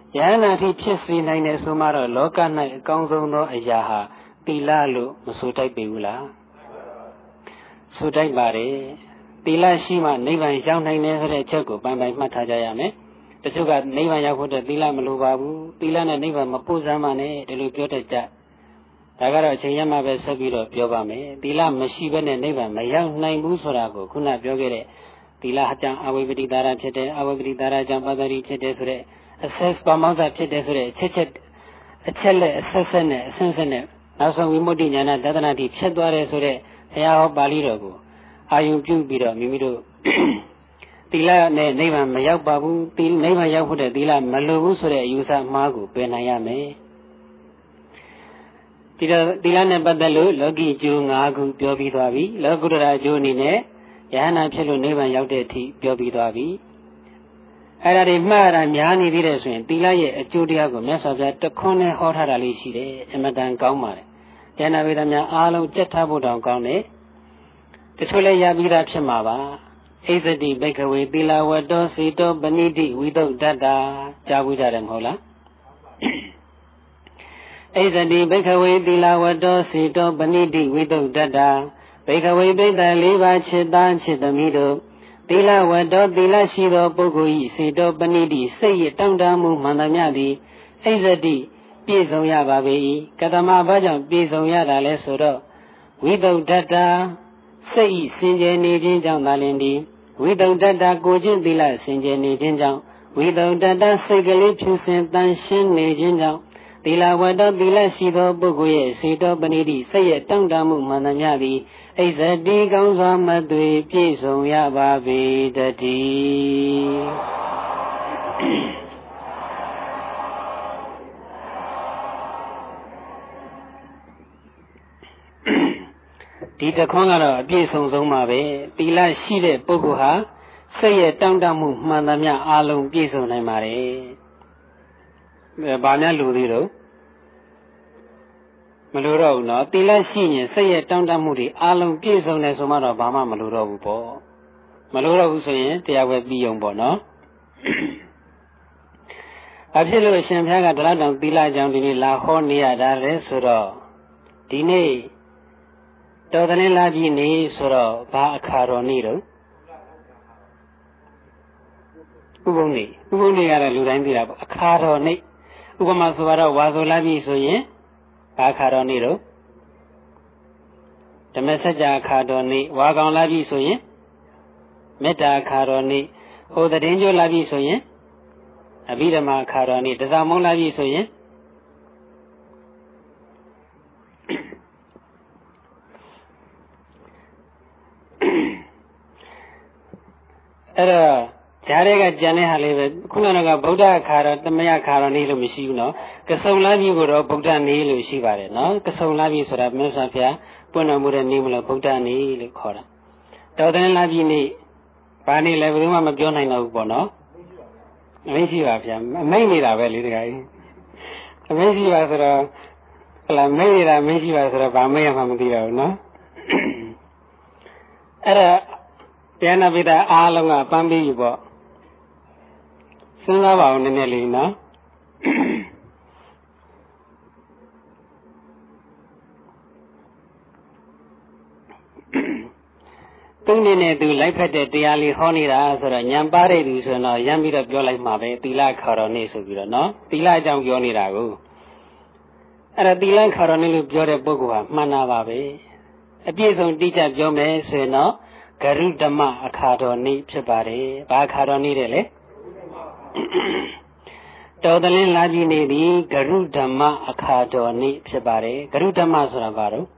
ယဟနာတိဖြစ်စေနိုင်တဲ့ဆိုမှတော့လောက၌အကောင်းဆုံးသောအရာဟာသီလလို့မဆိုတတ်ပေဘူးလားဆိုတတ်ပါတယ်သီလရှိမှနိဗ္ဗာန်ရောက်နိုင်တယ်ဆိုတဲ့အချက်ကိုပိုင်ပိုင်မှတ်ထားကြရမယ်တချို့ကနိဗ္ဗာန်ရောက်ဖို့သီလမလိုပါဘူးသီလနဲ့နိဗ္ဗာန်မပို့စမ်းပါနဲ့ဒီလိုပြောတတ်ကြဒါကတော့အချိန်ရမှပဲဆက်ပြီးတော့ပြောပါမယ်သီလမရှိဘဲနဲ့နိဗ္ဗာန်မရောက်နိုင်ဘူးဆိုတာကိုခုနပြောခဲ့တဲ့သီလအကြောင်းအဝိပတိတာရဖြစ်တယ်အဝိပတိတာရကြောင့်ပတ္တိဖြစ်တယ်ဆိုတဲ့အဆက်ပမောဇ္ဇဖြစ်တယ်ဆိုတဲ့အချက်လက်အဆက်နဲ့အဆင့်နဲ့နောက်ဆုံးဝိမု ക്തി ဉာဏတဒနာတိဖြစ်သွားတယ်ဆိုတဲ့ဘုရားဟောပါဠိတော်ကိုအာယုံပြုပြီးတော့မိမိတို့သီလနဲ့နိဗ္ဗာန်မရောက်ပါဘူးနိဗ္ဗာန်ရောက်ဖို့တဲ့သီလမလိုဘူးဆိုတဲ့အယူဆမှားကိုပယ်နိုင်ရမယ်ဒီတော့သီလနဲ့ပတ်သက်လို့လောကီကျိုး၅ခုပြောပြီးသွားပြီလောကုတ္တရာကျိုးအနေနဲ့ယဟနာဖြစ်လို့နိဗ္ဗာန်ရောက်တဲ့အထိပြောပြီးသွားပြီအဲ့ဒါတွေမှားတာများနေသေးတယ်ဆိုရင်သီလရဲ့အကျိုးတရားကိုမြတ်စွာဘုရားတခွန်းနဲ့ဟောထားတာလေးရှိတယ်အမတန်ကောင်းပါတယ်ဉာဏဝေဒများအားလုံးကြက်ထားဖို့တောင်ကောင်းတယ်တချို့လည်းရပြီးသားဖြစ်မှာပါဣဇတိဘိက္ခဝေသီလဝတ္တောစီတောပဏိတိဝိသုဒ္ဓတ္တာကြားဘူးကြတယ်မဟုတ်လားဣဇတိဘိက္ခဝေသီလဝတ္တောစီတောပဏိတိဝိသုဒ္ဓတ္တာဘိက္ခဝေပိဋက၄ပါးจิตသားจิตသမီးတို့သီလဝတ္တောသီလရှိသောပုဂ္ဂိုလ်၏စီတောပဏိတိစိတ်ရတောင့်တမှုမှန်သမျှသည်ဣဇတိပြည့်စုံရပါပေ၏ကတမဘာကြောင့်ပြည့်စုံရတာလဲဆိုတော့ဝိသုဒ္ဓတ္တာစိတ်ဤစင်ကြယ်နေခြင်းကြောင့်သာလျှင်ဒီဝိသုဒ္ဓတ္တာကိုခြင်းသီလစင်ကြယ်နေခြင်းကြောင့်ဝိသုဒ္ဓတ္တာစိတ်ကလေးဖြူစင်တန်ရှင်းနေခြင်းကြောင့်သီလဝတ္တသီလရှိသောပုဂ္ဂိုလ်ရဲ့စေတောပဏိတိစိတ်ရဲ့တောင့်တမှုမှန်သမျှသည်ဣဇတိကောင်းစွာမသွေပြည့်စုံရပါပေတည်းဒီတခွန်းကတော့အပြည့်စုံဆုံးပါပဲသီလရှိတဲ့ပုဂ္ဂိုလ်ဟာစိတ်ရဲ့တောင့်တမှုမှန်သမျှအလုံးပြည့်စုံနိုင်ပါတယ်။ဘာများလူသေးတော့မလိုတော့ဘူးနော်သီလရှိရင်စိတ်ရဲ့တောင့်တမှုတွေအလုံးပြည့်စုံတယ်ဆိုမှတော့ဘာမှမလိုတော့ဘူးပေါ့။မလိုတော့ဘူးဆိုရင်တရားဝဲပြီးုံပေါ့နော်။ဘာဖြစ်လို့အရှင်ဘုရားကတလားတောင်သီလကြောင့်ဒီနေ့လာဟောနေရတာလဲဆိုတော့ဒီနေ့တော်တယ်လာပြီနေဆိုတော့ဘာအခါတော်နေ့တော့ဥပုံနေ့ကတော့လူတိုင်းသိတာပေါ့အခါတော်နေ့ဥပမာဆိုတော့ဝါဆိုလာပြီဆိုရင်ဘာအခါတော်နေ့တော့ဓမ္မစကြာအခါတော်နေ့ဝါကောင်လာပြီဆိုရင်မေတ္တာအခါတော်နေ့ဟိုတည်င်းကျိုးလာပြီဆိုရင်အဘိဓမ္မာအခါတော်နေ့တစားမုံလာပြီဆိုရင်အဲ့တော့ဈာတွေကကြံတဲ့ဟာလေးပဲခုနကဗုဒ္ဓအခါတော်တမယအခါတော်နေ့လို့မရှိဘူးနော်ကဆုံလာပြီကိုတော့ဗုဒ္ဓနေ့လို့ရှိပါတယ်နော်ကဆုံလာပြီဆိုတာမြတ်စွာဘုရားပွင့်တော်မူတဲ့နေ့မလို့ဗုဒ္ဓနေ့လို့ခေါ်တာတော်တယ်လာပြီနေ့ဘာနေ့လဲဘယ်သူမှမပြောနိုင်တော့ဘူးပေါ့နော်မရှိပါဗျာမိတ်နေတာပဲလေတခါကြီးမရှိပါဆိုတော့ဟလာမိတ်နေတာမရှိပါဆိုတော့ဘာမိတ်ရမှမသိတော့ဘူးနော်အဲ့ဒါတရားနာပိတာအားလုံးကပန်းပြီးပြီပေါ့စဉ်းစားပါဦးနည်းနည်းလေးနော်သူ့နဲ့သူလိုက်ဖက်တဲ့တရားလေးဟောနေတာဆိုတော့ညံပါတဲ့သူဆိုတော့ရမ်းပြီးတော့ပြောလိုက်မှာပဲသီလခါတော်နေ့ဆိုပြီးတော့နော်သီလအကြောင်းပြောနေတာကိုအဲ့ဒါသီလခါတော်နေ့လို့ပြောတဲ့ပုဂ္ဂိုလ်ဟာမှန်တာပါပဲအပြည့်စုံတိကျပြောမယ်ဆိုရင်တော့ဂရုဓမ္မအခါတော်နေ့ဖြစ်ပါတယ်။ဘာအခါတော်နေ့တဲ့လဲ။တော်တယ်လာပြီနေပြီဂရုဓမ္မအခါတော်နေ့ဖြစ်ပါတယ်။ဂရုဓမ္မဆိုတာဘာလို့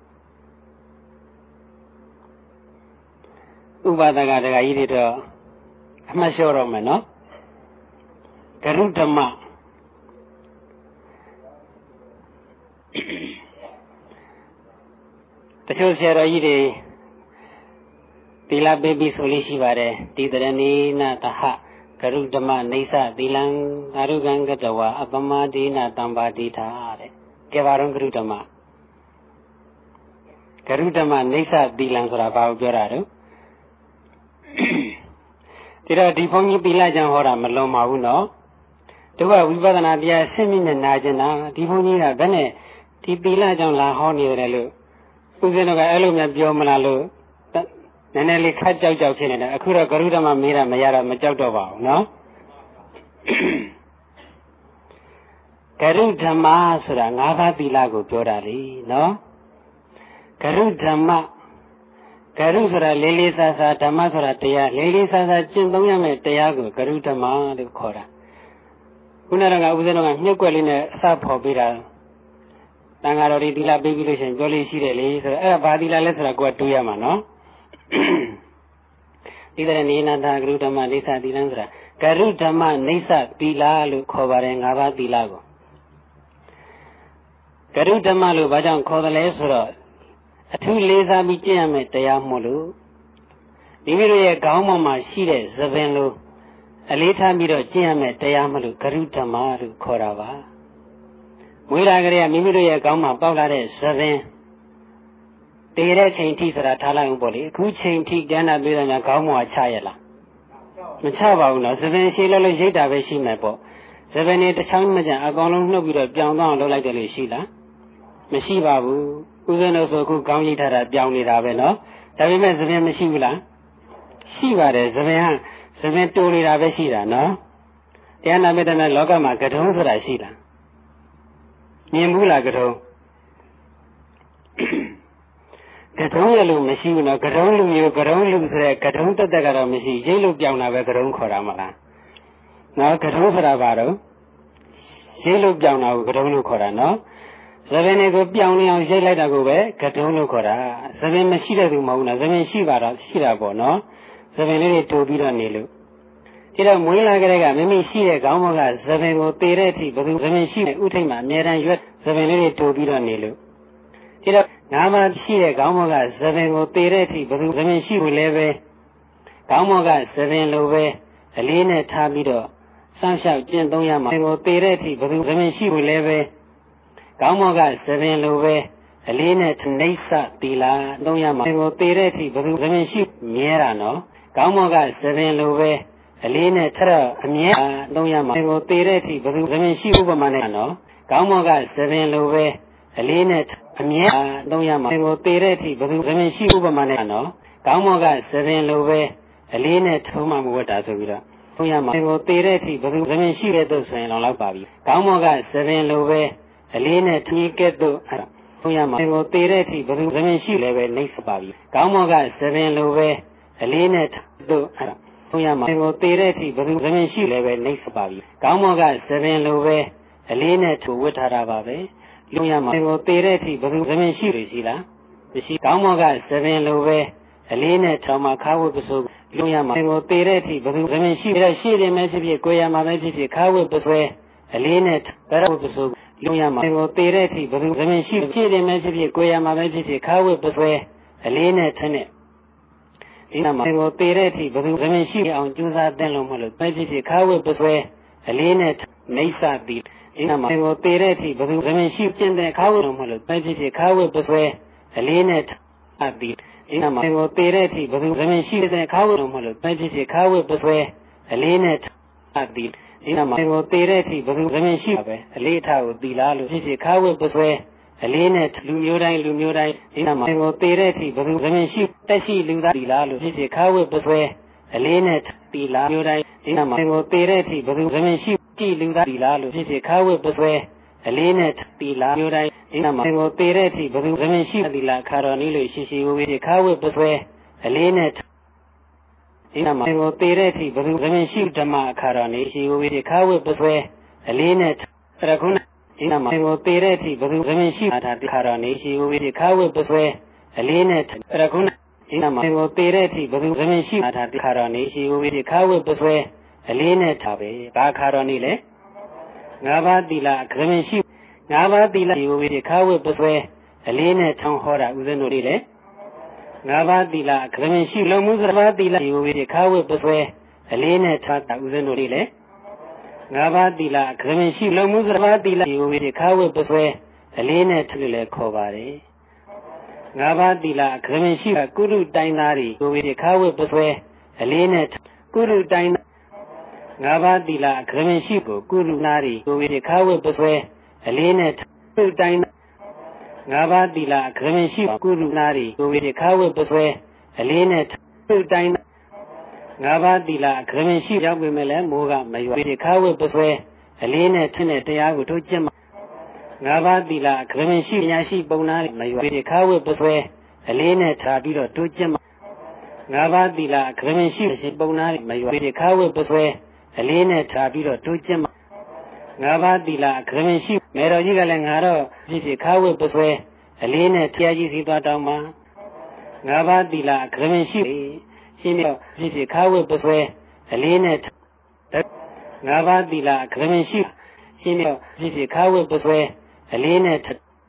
ဥပဒကတကကြီးတွေတော့အမှတ်လျှော့တော့မယ်နော်။ဂရုဓမ္မတချို့ဆရာတော်ကြီးတွေသီလပေးပြီးဆိုလို့ရှိပါတယ်ဒီတရဏိနာတဟဂရုဓမ္မနေသသီလံအာရုကံကတဝအပမဒိနာတံပါတိထာတဲ့ကဲပါတော့ဂရုဓမ္မနေသသီလံဆိုတာဘာကိုပြောတာတော့ဒီတော့ဒီဘုန်းကြီးသီလကျမ်းဟောတာမလွန်ပါဘူးနော်တို့ကဝိပဿနာတရားဆင့်မြင့်နဲ့နာကျင်တာဒီဘုန်းကြီးကဘယ်နဲ့ဒီသီလကြောင့်လာဟောနေတယ်လို့ဦးဇင်းတို့ကအဲ့လိုများပြောမလားလို့နည်းနည်းလေးခက်ကြောက်ဖြစ်နေတယ်အခုတော့ဂရုဓမ္မမေးတာမရတော့မကြောက်တော့ပါဘူးနော်ဂရုဓမ္မဆိုတာ၅ပါးသီလကိုပြောတာလေနော်ဂရုဓမ္မဂရုဆိုတာလေးလေးစားစားဓမ္မဆိုတာတရားလေးလေးစားစားကျင့်သုံးရမယ့်တရားကိုဂရုဓမ္မလို့ခေါ်တာခုနကဦးဇင်းတော်ကမြုပ်ွက်လေးနဲ့အစဖော်ပေးတာတန်ဃာတော်ဒီသီလပေးပြီးလို့ရှိရင်ပြောလို့ရှိတယ်လေဆိုတော့အဲ့ဒါဘာသီလလဲဆိုတာကိုကတွေးရမှာနော်ဒီတဲ့နေနာတာဂရုဓမ္မနေသသီလဆိုတာဂရုဓမ္မနေသသီလလို့ခေါ်ပါတယ်၅ပါးသီလကိုဂရုဓမ္မလို့ဘာကြောင့်ခေါ်တယ်လဲဆိုတော့အထူးလေးစားပြီးကျင့်ရမယ်တရားမို့လို့မိမိတို့ရဲ့ခေါင်းပေါ်မှာရှိတဲ့သပင်လိုအလေးထားပြီးတော့ကျင့်ရမယ်တရားမို့လို့ဂရုဓမ္မလို့ခေါ်တာပါမွေးလာကြတဲ့မိမိတို့ရဲ့ခေါင်းမှာပေါက်လာတဲ့သပင်တည်တဲ့ချိန်ထိဆိုတာထားလိုက်အောင်ပေါ့လေအခုချိန်ထိကျမ်းနာပြီးတော့ညာခေါင်းပေါ်ချရလားမချပါဘူးနော်သပင်ရှိလို့ရိတ်တာပဲရှိမယ်ပေါ့သပင်နဲ့တစ်ချောင်းမကြံအကောင်လုံးနှုတ်ပြီးတော့ပြောင်းသွားအောင်လုပ်လိုက်တယ်လို့ရှိလားမရှိပါဘူးဦးဇင်းတို့ဆိုအခုခေါင်းရိတ်ထားတာပြောင်းနေတာပဲနော်ဒါပေမဲ့သပင်မရှိဘူးလားရှိပါတယ်သပင်တိုးနေတာပဲရှိတာနော်တရားနာမေတ္တာလောကမှာကထုံးဆိုတာရှိလားမြင်ဘူးလားကထုံးကထုံးရလို့မရှိဘူးနော်ကထုံးလူမျိုးကထုံးလူဆိုတဲ့ကထုံးတက်တက်ကတော့မရှိရိတ်လို့ပြောင်းတာပဲကထုံးခေါ်တာမလားနော်ကထုံးဆိုတာဘာတော့ရိတ်လို့ပြောင်းတာကိုကထုံးလို့ခေါ်တာနော်သပင်တွေကိုပြောင်းနေအောင်ရိတ်လိုက်တာကိုပဲကထုံးလို့ခေါ်တာသပင်မရှိတဲ့သူမဟုတ်ဘူးနော်သပင်ရှိပါတော့ရှိတာပေါ့နော်သပင်လေးတွေတိုးပြီးတော့နေလို့ဒီတော့မွေးလာကြတဲ့ကမိမိရှိတဲ့ခေါင်းပေါ်ကသပင်ကိုသေတဲ့အထိဘယ်သူသပင်ရှိတဲ့ဥထိတ်မှာအမြဲတမ်းရွက်သပင်လေးတွေတိုးပြီးတော့နေလို့ဒီတော့ငါးပါးရှိတဲ့ခေါင်းပေါ်ကသပင်ကိုသေတဲ့အထိဘယ်သူသပင်ရှိဘူးလဲပဲခေါင်းပေါ်ကသပင်လိုပဲအလေးနဲ့ထားပြီးတော့စောင့်ရှောက်ကျင့်သုံးရမှာကိုသေတဲ့အထိဘယ်သူသပင်ရှိဘူးလဲပဲခေါင်းပေါ်ကသပင်လိုပဲအလေးနဲ့နှိစ္စသီလသုံးရမှာကိုသေတဲ့အထိဘယ်သူသပင်ရှိမြဲတာနော်ခေါင်းပေါ်ကသပင်လိုပဲအလေးနဲ့ထရအမြဲသုံးရမှာကိုသေတဲ့အထိဘယ်သူသပင်ရှိဥပမာနဲ့နော်ခေါင်းပေါ်ကသပင်လိုပဲအလေးနဲ့အမြဲသုံးရမှာကိုသေတဲ့အထိဘယ်သူသပင်ရှိဥပမာနဲ့နော်ခေါင်းပေါ်ကသပင်လိုပဲအလေးနဲ့ထုံးမှမဝတ်တာဆိုပြီးတော့သုံးရမှာကိုသေတဲ့အထိဘယ်သူသပင်ရှိတဲ့သို့ဆိုရင်လောက်ပါပြီခေါင်းပေါ်ကသပင်လိုပဲအလေးနဲ့ထီးကဲ့သို့သုံးရမှာကိုသေတဲ့အထိဘယ်သူသပင်ရှိလည်းပဲနှိမ့်စပါပြီခေါင်းပေါ်ကသပင်လိုပဲအလေးနဲ့သို့သုံးရမှာကိုသေတဲ့အထိဘယ်သူသပင်ရှိလည်းပဲနှိမ့်စပါပြီခေါင်းပေါ်ကသပင်လိုပဲအလေးနဲ့ထူဝတ်ထားတာပါပဲလူရမှာကိုသေတဲ့အထိဘယ်သူသပင်ရှိလို့ရှိလားမရှိခေါင်းပေါ်ကသပင်လိုပဲအလေးနဲ့ထောင်မှာခါဝတ်ပစိုးလူရမှာကိုသေတဲ့အထိဘယ်သူသပင်ရှိတဲ့ရှိတယ်မဲဖြစ်ဖြစ်ကိုရမှာပဲဖြစ်ဖြစ်ခါဝတ်ပစွဲအလေးနဲ့ဘရဝတ်ပစိုးလူရမှာကိုသေတဲ့အထိဘယ်သူသပင်ရှိတယ်မဲဖြစ်ဖြစ်ကိုရမှာပဲဖြစ်ဖြစ်ခါဝတ်ပစွဲအလေးနဲ့ထနဲ့ဒီမှာကိုသေတဲ့အထိဘယ်သူသပင်ရှိအောင်ကြိုးစားတဲ့လို့မလို့ပဲဖြစ်ဖြစ်ခါဝတ်ပစွဲအလေးနဲ့နှိစ္စတိဒီမှာကိုသေတဲ့အထိဘယ်သူသပင်ရှိကျင့်တဲ့ခါဝတ်လို့မလို့ပဲဖြစ်ဖြစ်ခါဝတ်ပစွဲအလေးနဲ့အပ်ပြီးဒီမှာကိုသေတဲ့အထိဘယ်သူသပင်ရှိတဲ့ခါဝတ်လို့မလို့ပဲဖြစ်ဖြစ်ခါဝတ်ပစွဲအလေးနဲ့အပ်ပြီးဒီမှာကိုသေတဲ့အထိဘယ်သူသပင်ရှိပဲအလေးထားကိုသီလားလို့ဖြစ်ဖြစ်ခါဝတ်ပစွဲအလေးနဲ့လူမျိုးတိုင်းဒီမှာကိုသေတဲ့အထိဘယ်သူသပင်ရှိတက်ရှိလူသားသီလားလို့ဖြစ်ဖြစ်ခါဝတ်ပစွဲအလေးနဲ့သီလားမျိုးတိုင်းဒီမှာကိုသေတဲ့အထိဘယ်သူသပင်ရှိကြည်လူသားသီလားလို့ဖြစ်ဖြစ်ခါဝတ်ပစွဲအလေးနဲ့သီလားမျိုးတိုင်းဒီမှာကိုသေတဲ့အထိဘယ်သူသပင်ရှိသီလားခါတော်နည်းလို့ရှိရှိဝေးခါဝတ်ပစွဲအလေးနဲ့ဒီမှာကိုသေတဲ့အထိဘယ်သူသပင်ရှိဓမ္မအခါတော်နည်းရှိဝေးခါဝတ်ပစွဲအလေးနဲ့ရခုနဒီမှာကိုသေတဲ့အထိဘယ်သူသပင်ရှိတာခါတော်နေရှိဝေးခါဝတ်ပစွဲအလေးနဲ့ရခုနဒီမှာကိုသေတဲ့အထိဘယ်သူသပင်ရှိတာခါတော်နေရှိဝေးခါဝတ်ပစွဲအလေးနဲ့ထားပဲဘာခါတော်နေလဲငါးပါးသီလသပင်ရှိငါးပါးသီလဝေးခါဝတ်ပစွဲအလေးနဲ့ထောင်းဟောတာဦးဇင်းတို့တွေလေငါးပါးသီလသပင်ရှိလုံးမှုစပါးသီလဝေးခါဝတ်ပစွဲအလေးနဲ့ထားတာဦးဇင်းတို့တွေလေငါးပါးသီလခရမင်ရှိလုံးမှုစပါးသီလဝေးခါဝတ်ပစွဲအလေးနဲ့ထလို့လဲခေါ်ပါတယ်ငါးပါးသီလခရမင်ရှိကုရုတိုင်းသားတွေဝေးခါဝတ်ပစွဲအလေးနဲ့ကုရုတိုင်း Ngaba Dila, Kremen Shipo, Guru Nari, who with the Kawa Buswe, Alina, Dine Ngaba Dila, Kremen Shipo, Guru Nari, who with the Kawa Buswe, Alina, Dine Ngaba Dila, Kremen Shipo, Yawimela, Moga, may with the Kawa Buswe, Alina, Tenet, Yago to Jim Ngaba Dila, Kremen Shipo, Yashi Bonari, may with the Kawa Buswe, Alina, Tabiro to Jim Ngaba Dila, Kremen Shipo, Bonari, may with the Kawa Buswe. Alina Tabiro to Jim Ngaba Dila, Kremen Ship, Mero Yigalangaro, Vivi Kawe Buswe, Alina Tiaji Dama Ngaba Dila, Kremen Ship, Shimio, Vivi Kawe Buswe, Alina Ngaba Dila, Kremen Ship, Shimio, Vivi Kawe Buswe, Alina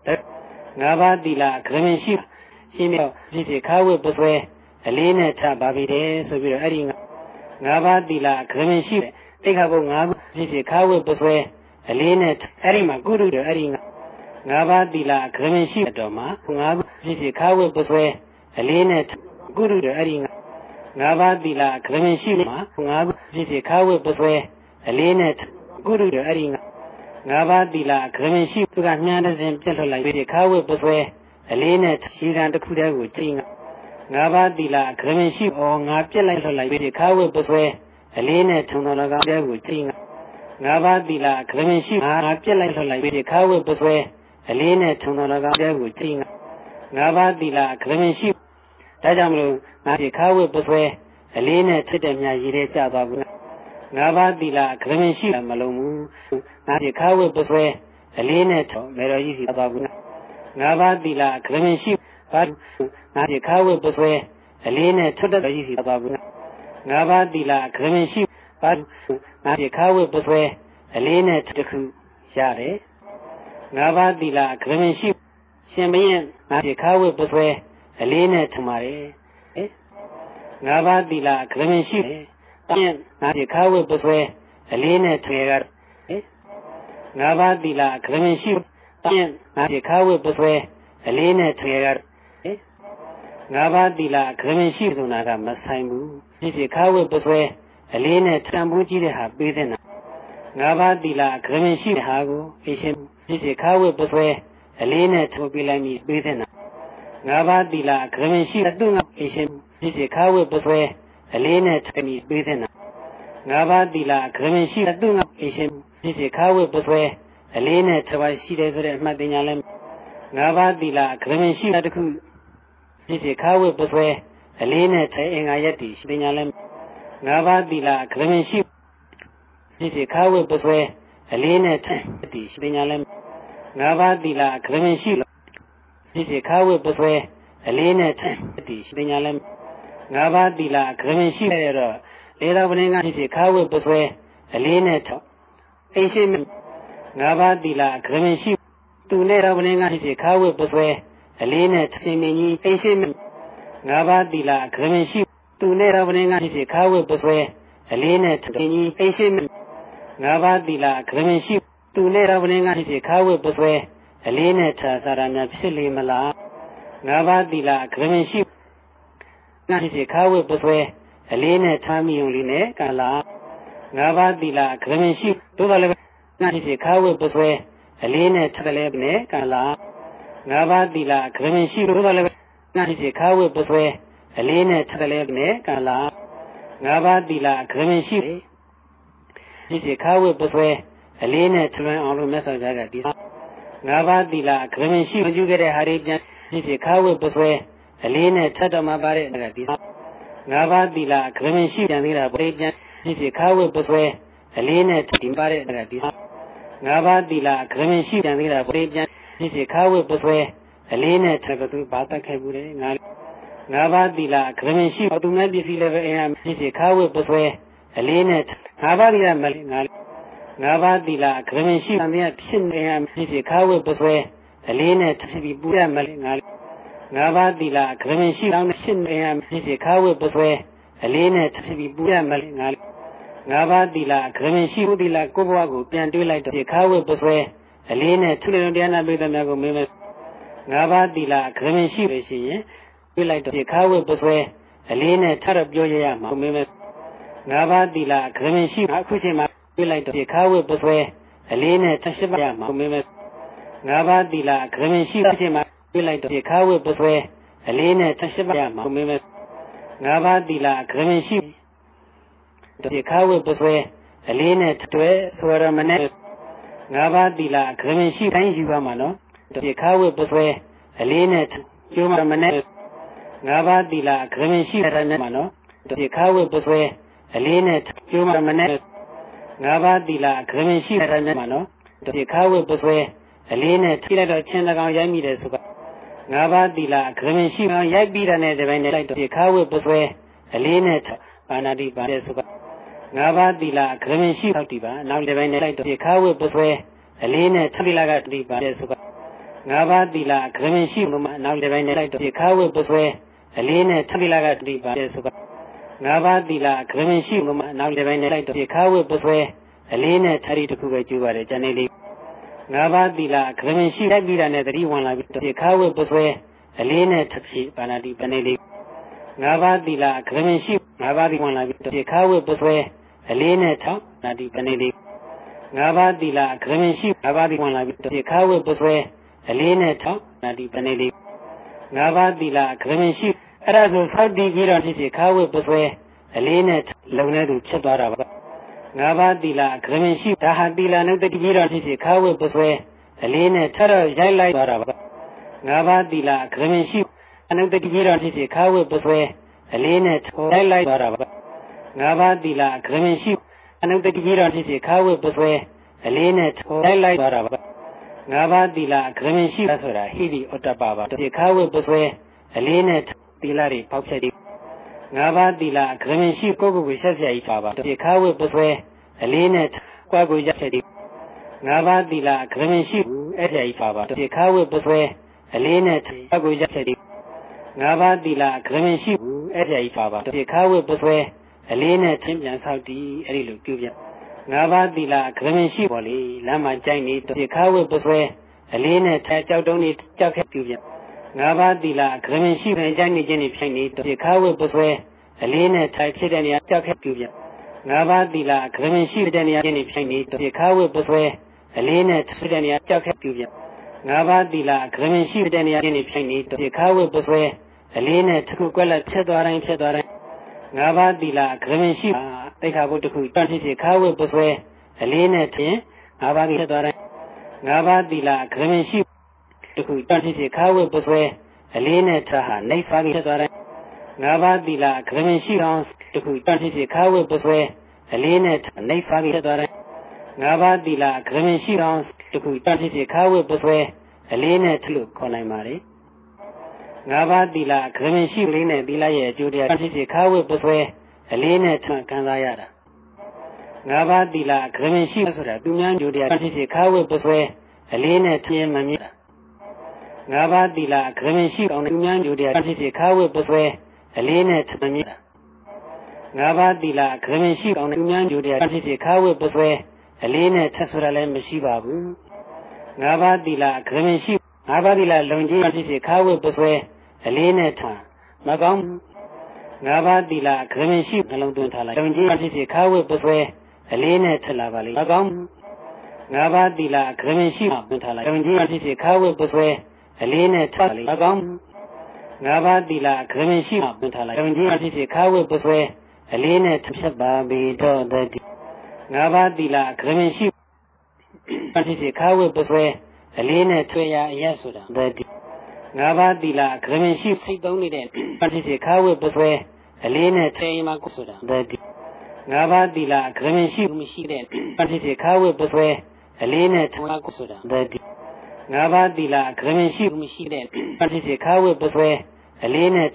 Ngaba Dila, Kremen Ship, Shimio, Vivi Kawe Buswe, Alina Tababide, Sobiro Aringa. Ngaba Dila, Kremen Ship, take a go, Vivi Kawe Buswe, Alina, Arima, Guru, Aringa. Ngaba Dila, Kremen Ship, Doma, Ngab, Vivi Kawe Buswe, Alina, Guru, Aringa. Ngaba Dila, Kremen Ship, Ngab, Vivi Kawe Buswe, Alina, Guru, Aringa. Ngaba Dila, Kremen Ship, to Ganyana and Gentle like Vivi Kawe Buswe, Alina, she ran the Kuda with Jinga. Ngaba Dila, Kremen Ship, or Ngapja like Vivi Kawe Buswe, Alina, Tonoga with Jinga. Ngaba Dila, Kremen Ship, Ngapja like Vivi Kawe Buswe, Alina, Tonoga with Jinga. Ngaba Dila, Kremen Ship, Tajamlu, Nabi Kawe Buswe, Alina, Tidamya Yireta Babu. Ngaba Dila, Kremen Ship, Malomu, Nabi Kawe Buswe, Alina, Mero Easy Babu. Ngaba Dila, Kremen Ship, Nabi Kawe Buswe, Alina, Tudda Easy Babu. Ngaba Dila, Kremen Ship, Nabi Kawe Buswe, Alina, Tuku, Share. Ngaba Dila, Kremen Ship, Shemayan, Nabi Kawe Buswe, Alina Tamare. Ngaba Dila, Kremen Ship, Nabi Kawe Buswe, Alina Twitter. Ngaba Dila, Kremen Ship, Nabi Kawe Buswe, Alina Twitter. Ngaba Dila, Kremen Ship, Naga Masaimu, Vivi Kawe Buswe, Alina Trambuji Habidena. Ngaba Dila, Kremen Ship, Hago, Fishim, Vivi Kawe Buswe, Alina Tobilami Bidena. Ngaba Dila, Kremen Ship, Dunga, Fishim, Vivi Kawe Buswe, Alina Tami Bidena. Ngaba Dila, Kremen Ship, Dunga, Fishim, Vivi Kawe Buswe, Alina Tawashi Madinalem. Ngaba Dila, Kremen Ship, Vivi Kawe Buswe, Alina Tayangayati, Dinalem. Ngaba Dila, Kremen Ship, Vivi Kawe Buswe, Alina Tayati, Dinalem. Ngaba Dila, Kremen Ship, Vivi Kawe Buswe, Alina Tayati, Dinalem. Ngaba Dila, Kremen Ship, Leda Venga, Vivi Kawe Buswe, Alina Tayati, Asian. Ngaba Dila, Kremen Ship, Tunera Venga, Vivi Kawe Buswe, Alina Tsimini, Asian. Ngaba Dila, Kremen Ship, Tunera Venga, Vivi Kawe Buswe, Alina Tsimini, Asian. Ngaba Dila, Kremen Ship, Tunera Venga, Vivi Kawe Buswe, Alina Tasarana Psili Mala. Ngaba Dila, Kremen Ship, Vivi Kawe Buswe, Alina Tami Uline, Kala. Ngaba Dila, Kremen Ship, Tudale, Vivi Kawe Buswe, Alina Tadalebne, Kala. Ngaba Dila, Kremen Ship, Tudale, Vivi Kawe Buswe, Alina Tadalebne, Kala. Ngaba Dila, Kremen Ship, Vivi Kawe Buswe, Alina Tuan Alu Messaga. Ngaba Dila, Kremen Ship, you get a Harijan, Vivi Kawe Buswe, Alina Tadama Bare. Ngaba Dila, Kremen Ship, Janira Brajan, Vivi Kawe Buswe, Alina Timbare. Ngaba Dila, Kremen Ship, Janira Brajan, Vivi Kawe Buswe, Alina Tagatu Bata Kabure. Ngaba Dila, Kremen Ship, Autumnabisi level am, Vivi Kawe Buswe, Alina Habaria Malingal. Ngaba Dila, Kremen Ship, and the Pishin am, Vivi Kawe Buswe, Alina Tibi Buya Malingal. Ngaba Dila, Kremen Ship, and the Shin am, Vivi Kawe Buswe, Alina Tibi Buya Malingal. Ngaba Dila, Kremen Ship, Dila Kobago, Piandu like the Kawe Buswe, Alina Tuliana Bidamago Mimes. Ngaba Dila, Kremen Ship, you like the Kawe Buswe, Alina Tarabjoya Mimes. Ngaba Dila, Kremenshi, Akushima, you like to be cow Busway, Alina Tashima, Mumim. Ngaba Dila, Kremenshi, Akushima, you like to be cow Busway, Alina Tashima, Mumim. Ngaba Dila, Kremenshi, to be cow Busway, Alina Tue, Swara Manet. Ngaba Dila, Kremenshi, Tanjivamano, to be cow Busway, Alina Juma Manet. Ngaba Dila, Kremenshi, Ramano, to be cow Busway. Alina Juma Manet Ngaba Dila, Kremenshi Ramano, to be cow Busway, Alina Tila Chendagan Yami de Suba Ngaba Dila, Kremenshi Yabirane, the Vanilla to be cow Busway, Alina Banadi Badesuba Ngaba Dila, Kremenshi Tiba, now the Vanilla to be cow Busway, Alina Tabilaga di Badesuba Ngaba Dila, Kremenshi, now the Vanilla to be cow Busway, Alina Tabilaga di Badesuba Ngaba Dila, Kremenshi, now the Vanilla to be cow Busway, Alina Tari to Kuba Janelli Ngaba Dila, Kremenshi, Yabirane, the Riwan to be cow Busway, Alina Tapsi, Banadi Banelli Ngaba Dila, Kremenshi, Ngaba Diwan to be cow Busway, Alina Tap, Nadi Banelli Ngaba Dila, Kremenshi, Ngaba Diwan to be cow Busway, Alina Tap, Nadi Banelli Ngaba Dila, Kremenshi, Razo Saudi Viran is a cow Busway, Alina Lonadu Chedara Ngaba Dila, Kremenshi, Tahadila, no the Viran is a cow Busway, Alina Tara Jailai Baraba Ngaba Dila, Kremenshi, and the Viran is a cow Busway, Alina Jailai Baraba Ngaba Dila, Kremenshi, and the Viran is a cow Busway, Alina Jailai Baraba Ngaba Dila, Kremenshi, Asura, Hidi Otababa, to the cow Busway, Alina Dilari, Popsedi Ngaba Dila, Kremenshi, Kogu Shazia Ifaba, to the cow Busway, Alina Quagu Japedi Ngaba Dila, Kremenshi, Eja Ifaba, to the cow Busway, Alina Quagu Japedi Ngaba Dila, Kremenshi, Eja Ifaba, to the cow Busway, Alina Timjan Saudi, Erilu Gubia Ngaba Dila, Kremenshi, Wally, Lama Jani, to the cow Busway, Alina Tajadoni, Jacket Gubia Ngaba Dila, Kremenshi, Jani Jenny Penny, to the cow Busway, Alina Tajidania, Jacket Gubia Ngaba Dila, Kremenshi, Jenny Penny, to the cow Busway, Alina Tajidania, Jacket Gubia Ngaba Dila, Kremenshi, Jenny Penny, to the cow Busway, Alina Tukuela Chedora Chedora Ngaba Dila, Kremenshi, they have to cook, don't hit the cow Busway, Alina Tin, Ngaba Chedora Ngaba Dila, Kremenshi, to cook, don't hit the cow Busway, Alina Taha, Nice Fagi Chedora Ngaba Dila, Kremenshi, to cook, don't hit the cow Busway, Alina, Nice Fagi Chedora Ngaba Dila, Kremenshi, to cook, don't hit the cow Busway, Alina Tlu, Konamari Ngaba Dila, Kremenshi, Lina Dila, Julia, don't hit the cow Busway, Alina Kanayara Ngaba Dila, Kremenshi, Duman Julia, don't hit the cow Busway, Alina Tiamamira Ngaba Dila, Kremenshi, on Duman Julia, don't hit the cow Busway, Alina Tamamira Ngaba Dila, Kremenshi, on Duman Julia, don't hit the cow Busway, Alina Tasurale Meshibabu Ngaba Dila, Kremenshi, Ngaba Dila, Longi, don't hit the cow Busway, Alina Ta Magam Ngaba Dila, Kremenshi, along Duntala, Longi, don't hit the cow Busway, Alina Talavali Magam Ngaba Dila, Kremenshi, Duntala, Longi, don't hit the cow Busway, Alina Tali Magam Ngaba Dila, Kremenshi, Duntala, Longi, don't hit the cow Busway, Alina Tabsababi Do the Ngaba Dila, Kremenshi, don't hit the cow Busway, Alina Tuya Yasuda the Ngaba Dila, Kremenshi, sit down it, don't hit the cow Busway, Alina Tayma Kusuda the Ngaba Dila, Kremenshi, don't hit the cow Busway, Alina Tayma Kusuda the Ngaba Dila, Kremenshi, don't hit the cow Busway, Alina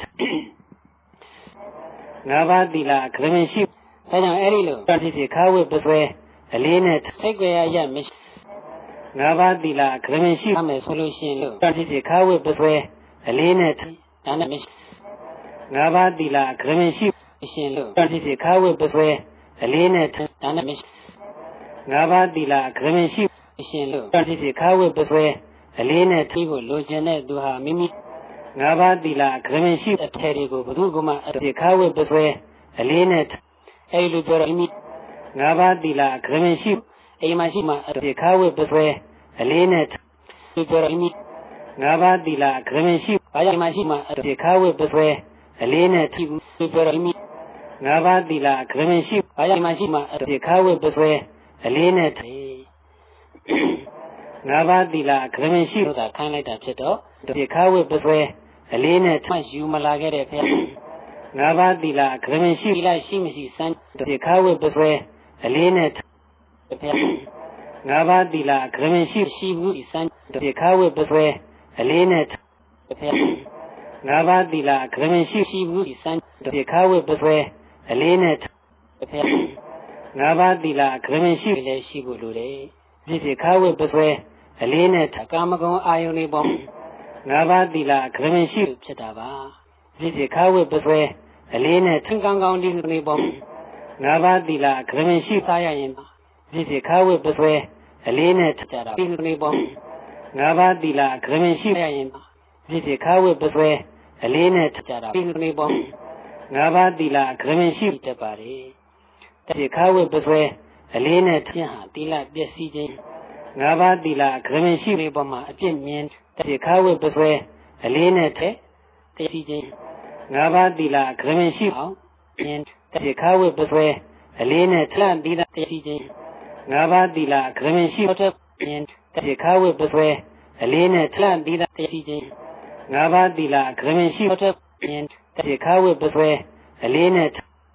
Ngaba Dila, Kremenshi, don't hit the cow Busway, Alina Segway Yamish Ngaba Dila, Kremenshi, I'm a solution, don't hit the cow Busway, Alina Anamish Ngaba Dila, Kremenshi, don't hit the cow Busway, Alina Anamish Ngaba Dila, Kremenshi, don't hit the cow Busway, Alina Tigo, Lojane, Duha Mimi Ngaba Dila, Kremenshi, a Terrigo, Buduguma, at the cow Busway, Alina အဲ့လိုပြောတော့မိငါးပါးသီလခရမင်ရှိအိမ်မှာရှိမှဒီခါဝတ်ပစွဲအလေးနဲ့သူပြောတော့မိငါးပါးသီလခရမင်ရှိဘာကြောင့်မှရှိမှဒီခါဝတ်ပစွဲအလေးနဲ့သူပြောတော့မိငါးပါးသီလခရမင်ရှိဘာကြောင့်မှရှိမှဒီခါဝတ်ပစွဲအလေးနဲ့ငါးပါးသီလခရမင်ရှိဆိုတာခိုင်းလိုက်တာဖြစ်တော့ဒီခါဝတ်ပစွဲအလေးနဲ့ထယူမလာခဲ့တဲ့ဖေငါးပါးသီလခရမင်ရှိသီလရှိမရှိစမ်းဒီခါဝတ်ပစွဲအလေးနဲ့ဖေငါးပါးသီလခရမင်ရှိဘူးစမ်းဒီခါဝတ်ပစွဲအလေးနဲ့ဖေငါးပါးသီလခရမင်ရှိဘူးစမ်းဒီခါဝတ်ပစွဲအလေးနဲ့ဖေငါးပါးသီလခရမင်ရှိလည်းရှိဖို့လိုတယ်ဒီခါဝတ်ပစွဲအလေးနဲ့ကာမဂုဏ်အာယုန်တွေပေါ့ငါးပါးသီလခရမင်ရှိဖြစ်တာပါဒီခါဝတ်ပစွဲအလေးနဲ့ထင်ကောင်းကောင်းဒီနေပေါ့ငါးပါးသီလခရမင်ရှိသားရရင်ဒီခါဝတ်ပစွဲအလေးနဲ့ထကြတာဒီနေပေါ့ငါးပါးသီလခရမင်ရှိရရင်ဒီခါဝတ်ပစွဲအလေးနဲ့ထကြတာဒီနေပေါ့ငါးပါးသီလခရမင်ရှိတတ်ပါလေဒီခါဝတ်ပစွဲအလေးနဲ့ထဟာသီလပျက်စီးခြင်းငါးပါးသီလခရမင်ရှိနေပေါ်မှာအပြစ်မြင်ဒီခါဝတ်ပစွဲအလေးနဲ့ထပျက်စီးခြင်းငါးပါးသီလခရမင်ရှိအောင်မြင်ဒီခါဝတ်ပစွဲအလေးနဲ့ထသီလပျက်စီးခြင်းငါးပါးသီလခရမင်ရှိတဲ့မြင်ဒီခါဝတ်ပစွဲအလေးနဲ့ထသီလပျက်စီးခြင်းငါးပါးသီလခရမင်ရှိတဲ့မြင်ဒီခါဝတ်ပစွဲအလေးနဲ့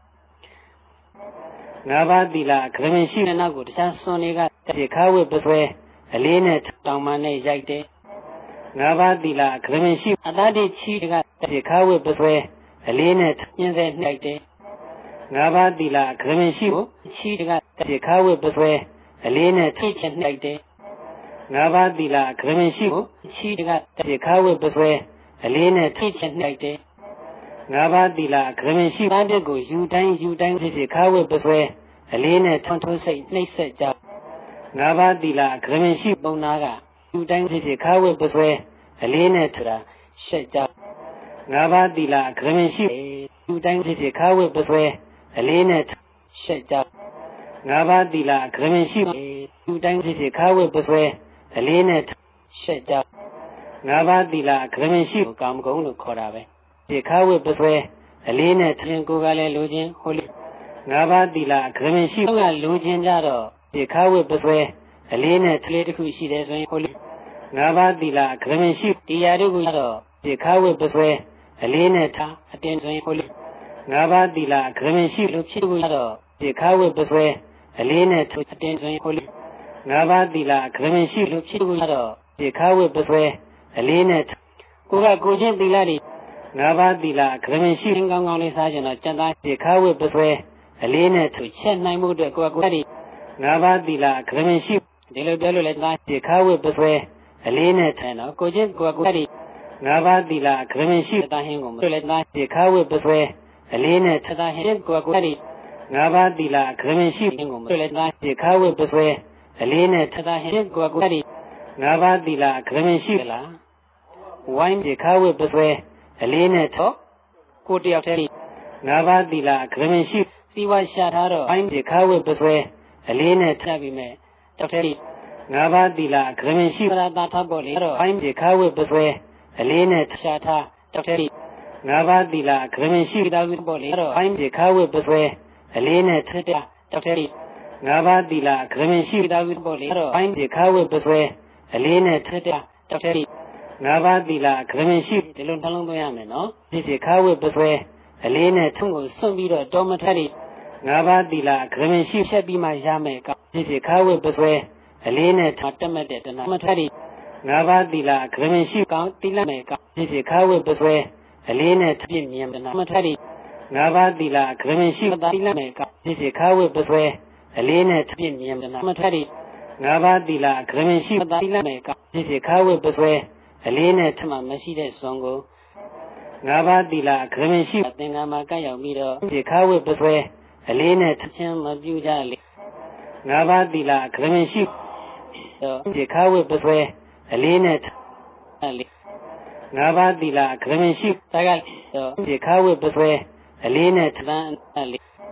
ငါးပါးသီလခရမင်ရှိတဲ့နောက်ကိုတခြားစွန်တွေကဒီခါဝတ်ပစွဲအလေးနဲ့တောင်မှနဲ့ရိုက်တယ်ငါးပါးသီလခရမင်ရှိအတ္တိချီကဒီခါဝတ်ပစွဲအလေးနဲ့ညင်းစေနှိုက်တယ်ငါးပါးသီလခရမင်ရှိကိုချီကဒီခါဝတ်ပစွဲအလေးနဲ့ထိချင်နှိုက်တယ်ငါးပါးသီလခရမင်ရှိကိုချီကဒီခါဝတ်ပစွဲအလေးနဲ့ထိချင်နှိုက်တယ်ငါးပါးသီလခရမင်ရှိတဲ့တဲ့ကိုယူတိုင်းဒီခါဝတ်ပစွဲအလေးနဲ့ထွန်းထိုးစိတ်နှိမ့်ဆက်ကြငါးပါးသီလခရမင်ရှိပုံနာကယူတိုင်းဒီခါဝတ်ပစွဲအလေးနဲ့ထတာရှက်ကြငါးပါးသီလခရမင်ရှိယူတိုင်းဒီခါဝတ်ပစွဲအလေးနဲ့ရှက်ကြငါးပါးသီလခရမင်ရှိယူတိုင်းဒီခါဝတ်ပစွဲအလေးနဲ့ရှက်ကြငါးပါးသီလခရမင်ရှိကာမဂုဏ်လို့ခေါ်တာပဲဒီခါဝတ်ပစွဲအလေးနဲ့ထင်ကိုယ်ကလည်းလိုခြင်းဟိုလိုငါးပါးသီလခရမင်ရှိကလိုခြင်းကြတော့ဒီခါဝတ်ပစွဲအလေးနဲ့ကလေးတစ်ခုရှိတယ်ဆိုရင်ဟိုလိုငါးပါးသီလခရမင်ရှိတရားတို့ကတော့ဒီခါဝတ်ပစွဲအလေးနဲ့ထားအတင်းဆိုရင်ဟိုလိုငါးပါးသီလခရမင်ရှိလို့ဖြစ်ကိုကတော့ဒီခါဝတ်ပစွဲအလေးနဲ့ထအတင်းဆိုရင်ဟိုလိုငါးပါးသီလခရမင်ရှိလို့ဖြစ်ကိုကတော့ဒီခါဝတ်ပစွဲအလေးနဲ့ကိုကကိုချင်းသီလတွေငါးပါးသီလခရမင်ရှိကောင်းကောင်းလေးစားကြတော့စက်သားဒီခါဝတ်ပစွဲအလေးနဲ့ထချက်နိုင်မှုအတွက်ကိုကကိုအဲ့ဒီငါးပါးသီလခရမင်ရှိဒီလိုပြောလို့လည်းသားဒီခါဝတ်ပစွဲအလေးနဲ့ထန်တော့ကိုချင်းကိုကကိုအဲ့ဒီငါးပါးသီလခရမင်ရှိတာဟင်းကိုမလို့လည်းသားဒီခါဝတ်ပစွဲအလေးနဲ့ထတာဟင်းကိုကကိုအဲ့ဒီငါးပါးသီလခရမင်ရှိဟင်းကိုမလို့လည်းသားဒီခါဝတ်ပစွဲအလေးနဲ့ထတာဟင်းကိုကကိုအဲ့ဒီငါးပါးသီလခရမင်ရှိလားဝိုင်းဒီခါဝတ်ပစွဲအလေးနဲ့ထောကိုတယောက်တည်းငါးပါးသီလခရမင်ရှိစီဝါရှာထားတော့ဝိုင်းဒီခါဝတ်ပစွဲအလေးနဲ့ထပ်ပြီးမဲ့တောက်တည်းငါးပါးသီလခရမင်ရှိပရာသာထပေါ်လေတော့ဝိုင်းဒီခါဝတ်ပစွဲအလေးနဲ့ရှာထားတောက်တည်းငါးပါးသီလခရမင်ရှိတောက်ပေါ်လေတော့ဝိုင်းဒီခါဝတ်ပစွဲအလေးနဲ့ထပ်တောက်တည်းငါးပါးသီလခရမင်ရှိတောက်ပေါ်လေတော့ဝိုင်းဒီခါဝတ်ပစွဲအလေးနဲ့ထပ်တောက်တည်းငါးပါးသီလခရမင်ရှိဒီလိုနှလုံးသွင်းရမယ်နော်ဒီခါဝတ်ပစွဲအလေးနဲ့ထုံးကိုစွန့်ပြီးတော့တော်မထက်ဒီငါးပါးသီလခရမင်ရှိဖြတ်ပြီးမှရမယ်ကဒီခါဝတ်ပစွဲအလေးနဲ့ထားတက်မဲ့တဲ့တဏှာမထက်ဒီငါးပါးသီလခရမင်ရှိကောင်းသီလမဲ့ကဒီခါဝတ်ပစွဲအလေးနဲ့ထပြည့်မြင်တဏှာမထက်ဒီငါးပါးသီလခရမင်ရှိသီလမဲ့ကဒီခါဝတ်ပစွဲအလေးနဲ့ထပြည့်မြင်တဏှာမထက်ဒီငါးပါးသီလခရမင်ရှိသီလမဲ့ကဒီခါဝတ်ပစွဲအလေးနဲ့ထမှမရှိတဲ့ဇွန်ကိုငါးပါးသီလခရမင်ရှိသင်္ကန်းမှာကပ်ရောက်ပြီးတော့ဒီခါဝတ်ပစွဲအလေးနဲ့ထချင်းမပြူကြလေငါးပါးသီလခရမင်ရှိတော့ဒီခါဝတ်ပစွဲအလေးနဲ့လေငါးပါးသီလခရမင်ရှိဒါကတော့ဒီခါဝတ်ပစွဲအလေးနဲ့ထန်းလေ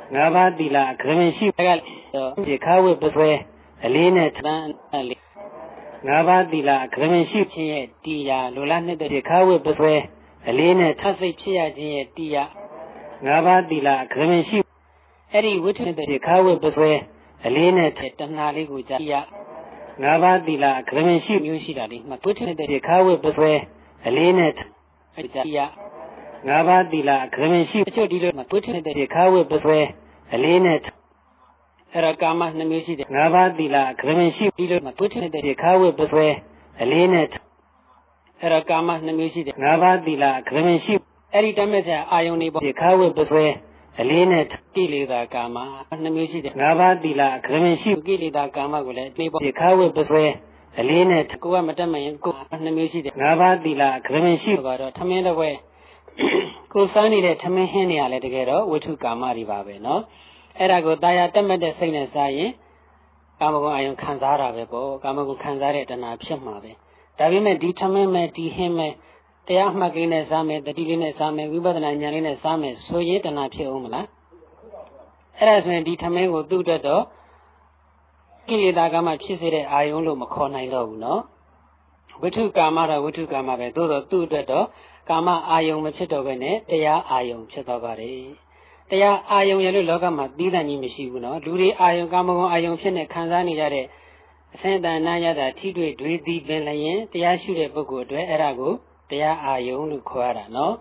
ngã ba tì là khởi mình ship cái chỉ khá với bớt xuôi lên này thằng ngã ba tì là khởi mình ship chỉ tì ya lô lan này chỉ khá với bớt xuôi lên này thắt dây phía chỉ tì ya ngã ba tì là khởi mình ship ấy đi vứt này chỉ khá với bớt xuôi lên này thằng nào lấy của tì ya ngã ba tì là khởi mình ship như thế nào đi mà vứt này chỉ khá với bớt xuôi lên này tì ya ngã ba tì là khởi mình ship cho đi rồi mà vứt này chỉ khá với bớt xuôi lên này ra kama naမျိုးရှိတယ်ငါးပါးသီလခရမင်ရှိပြီးလို့တွတ်ထတဲ့ခါဝဲပစွဲအလေးနဲ့အဲ့ဒါကာမနှမျိုးရှိတယ်ငါးပါးသီလခရမင်ရှိအဲ့ဒီတတ်မဲ့ဆရာအာယုန်တွေပေါ့ခါဝဲပစွဲအလေးနဲ့ကိလေသာကာမနှမျိုးရှိတယ်ငါးပါးသီလခရမင်ရှိကိလေသာကာမကိုလည်းဒီပေါ့ခါဝဲပစွဲအလေးနဲ့ကိုကမတတ်မှရင်ကိုနှမျိုးရှိတယ်ငါးပါးသီလခရမင်ရှိတော့ထမင်းတော့ပဲကိုစားနေတဲ့ထမင်းဟင်းနေရလဲတကယ်တော့ဝိထုကာမတွေပါပဲเนาะအဲ့ဒါကိုတာယာတက်မဲ့တဲ့စိတ်နဲ့စားရင်ကာမဂုဏ်အာယုံခံစားတာပဲပေါ့ကာမဂုဏ်ခံစားတဲ့တဏှာဖြစ်မှာပဲဒါပေမဲ့ဒီထမင်းမဲ့ဒီဟင်းမဲ့တရားမှတ်ကိန်းနဲ့စားမယ်တတိလေးနဲ့စားမယ်ဝိပဿနာဉာဏ်လေးနဲ့စားမယ်ဆိုရင်တဏှာဖြစ်အောင်မလားအဲ့ဒါဆိုရင်ဒီထမင်းကိုသူ့အတွက်တော့ကိလေသာကာမဖြစ်စေတဲ့အာယုံလို့မခေါ်နိုင်တော့ဘူးเนาะဝိထုကာမတော့ဝိထုကာမပဲသို့တော့သူ့အတွက်တော့ကာမအာယုံမဖြစ်တော့ဘဲနဲ့တရားအာယုံဖြစ်သွားပါတယ်တရားအာယုံရလို့လောကမှာသီးသန့်ကြီးမရှိဘူးနော်လူတွေအာယုံကာမဂုဏ်အာယုံဖြစ်နေခံစားနေကြတဲ့အစင်တန်နာရတာထိတွေ့တွေးသီးပင်လျင်တရားရှုတဲ့ပုဂ္ဂိုလ်အတွက်အဲ့ဒါကိုတရားအာယုံလို့ခေါ်ရတာနော်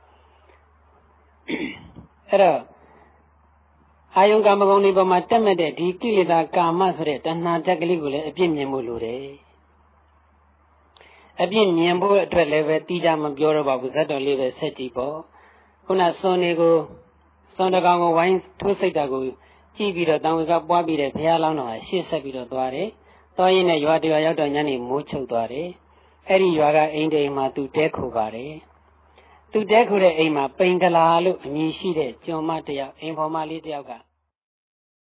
အဲ့တော့အာယုံကာမဂုဏ်တွေပေါ်မှာတက်မဲ့တဲ့ဒီကိလေသာကာမဆိုတဲ့တဏှာတက်ကလေးကိုလည်းအပြစ်မြင်ဖို့လိုတယ်အပြစ်မြင်ဖို့အတွက်လည်းပဲတီးကြမပြောတော့ပါဘူးဇတ်တော်လေးပဲဆက်ကြည့်ပေါ့ခုနစွန်တွေကိုစွန်တကောင်ကိုဝိုင်းထိုးစိတ်တာကိုကြည့်ပြီးတော့တန်ဝေကပွားပြီးတဲ့ဘုရားလောင်းတော်ဟာရှေ့ဆက်ပြီးတော့သွားတယ်။သွားရင်းနဲ့ရွာတရွာရောက်တော့ညနေမိုးချုပ်သွားတယ်။အဲ့ဒီရွာကအိမ်တိမ်မှာသူတဲခိုပါတယ်။သူတဲခိုတဲ့အိမ်မှာပိန်ကလာလို့အမည်ရှိတဲ့ကျွန်မတယောက်အိမ်ဖော်မလေးတယောက်က